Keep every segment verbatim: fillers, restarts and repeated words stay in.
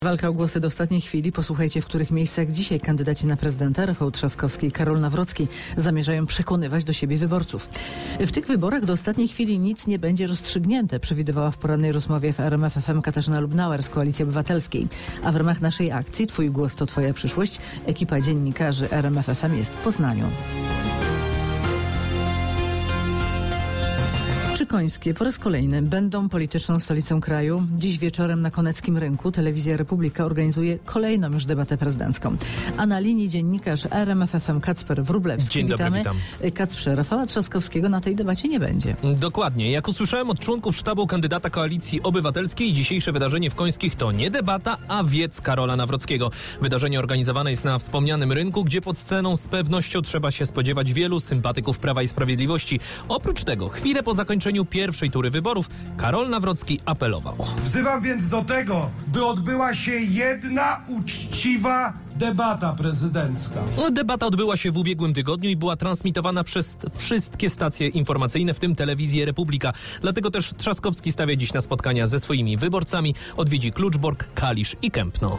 Walka o głosy do ostatniej chwili. Posłuchajcie, w których miejscach dzisiaj kandydaci na prezydenta Rafał Trzaskowski i Karol Nawrocki zamierzają przekonywać do siebie wyborców. W tych wyborach do ostatniej chwili nic nie będzie rozstrzygnięte, przewidywała w porannej rozmowie w R M F F M Katarzyna Lubnauer z Koalicji Obywatelskiej. A w ramach naszej akcji Twój głos to Twoja przyszłość ekipa dziennikarzy R M F F M jest w Poznaniu. Końskie po raz kolejny będą polityczną stolicą kraju. Dziś wieczorem na Koneckim Rynku Telewizja Republika organizuje kolejną już debatę prezydencką. A na linii dziennikarz R M F F M Kacper Wróblewski. Dzień dobry, Witamy. witam. Kacprze, Rafała Trzaskowskiego na tej debacie nie będzie. Dokładnie. Jak usłyszałem od członków sztabu kandydata Koalicji Obywatelskiej, dzisiejsze wydarzenie w Końskich to nie debata, a wiec Karola Nawrockiego. Wydarzenie organizowane jest na wspomnianym rynku, gdzie pod sceną z pewnością trzeba się spodziewać wielu sympatyków Prawa i Sprawiedliwości. Oprócz tego, chwilę po zakończeniu pierwszej tury wyborów Karol Nawrocki apelował. Wzywam więc do tego, by odbyła się jedna uczciwa debata prezydencka. Debata odbyła się w ubiegłym tygodniu i była transmitowana przez wszystkie stacje informacyjne, w tym Telewizję Republika. Dlatego też Trzaskowski stawia dziś na spotkania ze swoimi wyborcami. Odwiedzi Kluczbork, Kalisz i Kępno.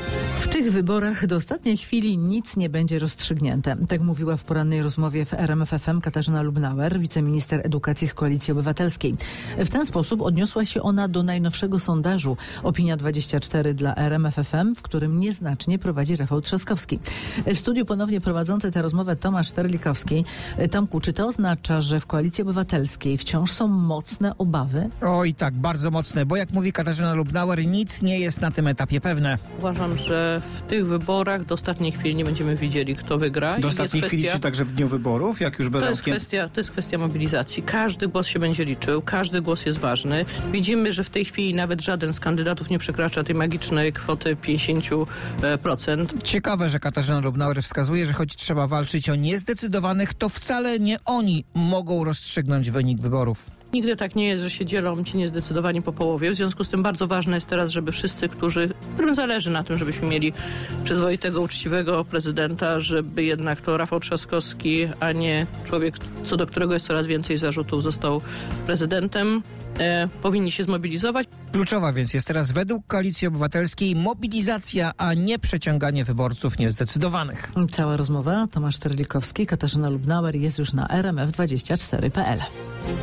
W tych wyborach do ostatniej chwili nic nie będzie rozstrzygnięte. Tak mówiła w porannej rozmowie w R M F F M Katarzyna Lubnauer, wiceminister edukacji z Koalicji Obywatelskiej. W ten sposób odniosła się ona do najnowszego sondażu Opinia dwadzieścia cztery dla R M F F M, w którym nieznacznie prowadzi Rafał Trzaskowski. W studiu ponownie prowadzący tę rozmowę Tomasz Terlikowski. Tomku, czy to oznacza, że w Koalicji Obywatelskiej wciąż są mocne obawy? Oj tak, bardzo mocne, bo jak mówi Katarzyna Lubnauer, nic nie jest na tym etapie pewne. Uważam, że w tych wyborach do ostatniej chwili nie będziemy wiedzieli, kto wygra. Do ostatniej kwestia, chwili, czy także w dniu wyborów, jak już to będą jest, kwestia, to jest kwestia mobilizacji. Każdy głos się będzie liczył, każdy głos jest ważny. Widzimy, że w tej chwili nawet żaden z kandydatów nie przekracza tej magicznej kwoty pięćdziesiąt procent. Ciekawe, że Katarzyna Lubnauer wskazuje, że choć trzeba walczyć o niezdecydowanych, to wcale nie oni mogą rozstrzygnąć wynik wyborów. Nigdy tak nie jest, że się dzielą ci niezdecydowani po połowie. W związku z tym bardzo ważne jest teraz, żeby wszyscy, którzy, którym zależy na tym, żebyśmy mieli przyzwoitego, uczciwego prezydenta, żeby jednak to Rafał Trzaskowski, a nie człowiek, co do którego jest coraz więcej zarzutów, został prezydentem. E, powinni się zmobilizować. Kluczowa więc jest teraz według Koalicji Obywatelskiej mobilizacja, a nie przeciąganie wyborców niezdecydowanych. Cała rozmowa Tomasz Terlikowski, Katarzyna Lubnauer jest już na R M F dwadzieścia cztery kropka p l.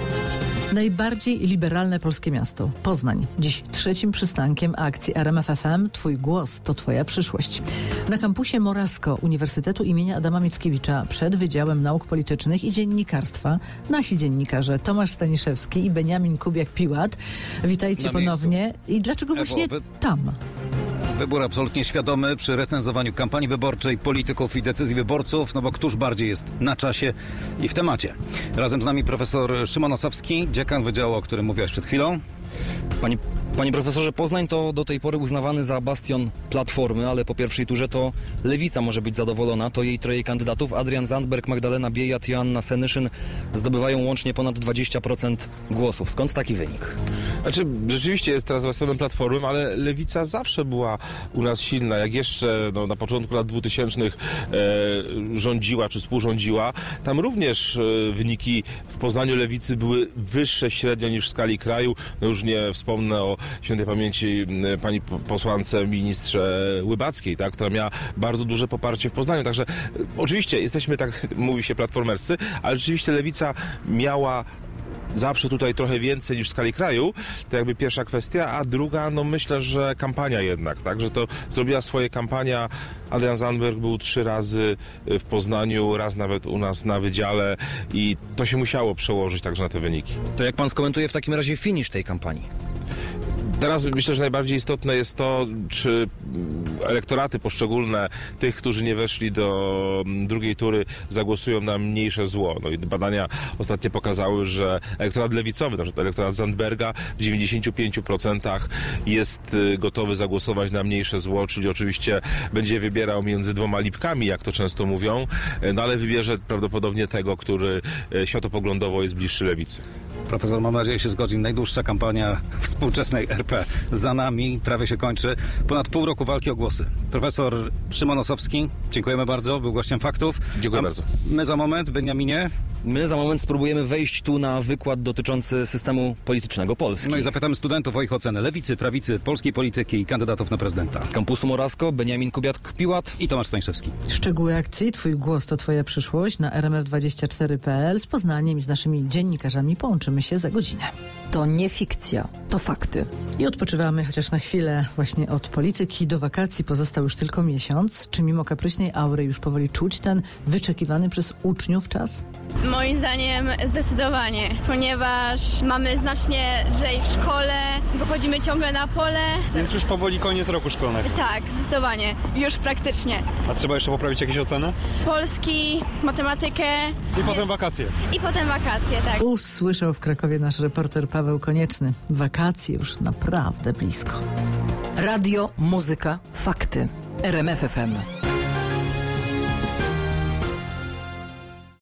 Najbardziej liberalne polskie miasto, Poznań. Dziś trzecim przystankiem akcji R M F F M Twój głos to Twoja przyszłość. Na kampusie Morasko Uniwersytetu imienia Adama Mickiewicza przed Wydziałem Nauk Politycznych i Dziennikarstwa nasi dziennikarze Tomasz Staniszewski i Beniamin Kubiak-Piłat. Witajcie ponownie. I dlaczego właśnie Ewo, wy... tam? Wybór absolutnie świadomy przy recenzowaniu kampanii wyborczej, polityków i decyzji wyborców, no bo któż bardziej jest na czasie i w temacie. Razem z nami profesor Szymon Osowski, dziekan wydziału, o którym mówiłaś przed chwilą. Panie, panie profesorze, Poznań to do tej pory uznawany za bastion Platformy, ale po pierwszej turze to Lewica może być zadowolona. To jej troje kandydatów, Adrian Zandberg, Magdalena Biejat i Joanna Senyszyn, zdobywają łącznie ponad dwadzieścia procent głosów. Skąd taki wynik? Znaczy, rzeczywiście jest teraz bastionem Platformy, ale Lewica zawsze była u nas silna. Jak jeszcze no, na początku lat dwutysięcznych e, rządziła czy współrządziła, tam również e, wyniki w Poznaniu Lewicy były wyższe średnio niż w skali kraju. No już nie wspomnę o świętej pamięci pani posłance ministrze Łybackiej, tak, która miała bardzo duże poparcie w Poznaniu. Także oczywiście jesteśmy, tak mówi się, platformerscy, ale rzeczywiście Lewica miała zawsze tutaj trochę więcej niż w skali kraju. To jakby pierwsza kwestia, a druga, no myślę, że kampania jednak, tak, że to zrobiła swoje kampania. Adrian Zandberg był trzy razy w Poznaniu, raz nawet u nas na wydziale i to się musiało przełożyć także na te wyniki. To jak pan skomentuje w takim razie finisz tej kampanii? Teraz myślę, że najbardziej istotne jest to, czy elektoraty poszczególne tych, którzy nie weszli do drugiej tury, zagłosują na mniejsze zło. No i badania ostatnie pokazały, że elektorat lewicowy, na przykład elektorat Zandberga w dziewięćdziesięciu pięciu procentach jest gotowy zagłosować na mniejsze zło, czyli oczywiście będzie wybierał między dwoma lipkami, jak to często mówią, no ale wybierze prawdopodobnie tego, który światopoglądowo jest bliższy lewicy. Profesor, mam nadzieję, się zgodzi. Najdłuższa kampania współczesnej R P za nami, prawie się kończy. Ponad pół roku walki o głosy. Profesor Szymon Osowski, dziękujemy bardzo, był gościem Faktów. Dziękuję A bardzo. My za moment, Beniaminie, My za moment spróbujemy wejść tu na wykład dotyczący systemu politycznego Polski. No i zapytamy studentów o ich ocenę lewicy, prawicy, polskiej polityki i kandydatów na prezydenta. Z kampusu Morasko Beniamin Kubiak-Piłat I Tomasz Stańszewski. Szczegóły akcji Twój głos to Twoja przyszłość na r m f dwadzieścia cztery kropka p l. Z Poznaniem i z naszymi dziennikarzami połączymy się za godzinę. To nie fikcja, to fakty. I odpoczywamy chociaż na chwilę właśnie od polityki. Do wakacji pozostał już tylko miesiąc. Czy mimo kapryśnej aury już powoli czuć ten wyczekiwany przez uczniów czas? Moim zdaniem zdecydowanie, ponieważ mamy znacznie lżej w szkole, wychodzimy ciągle na pole. Więc już powoli koniec roku szkolnego. Tak, zdecydowanie, już praktycznie. A trzeba jeszcze poprawić jakieś oceny? Polski, matematykę. I potem wakacje. I potem wakacje, tak. Usłyszał w Krakowie nasz reporter Paweł Konieczny. Wakacje już naprawdę blisko. Radio, muzyka, fakty. R M F F M.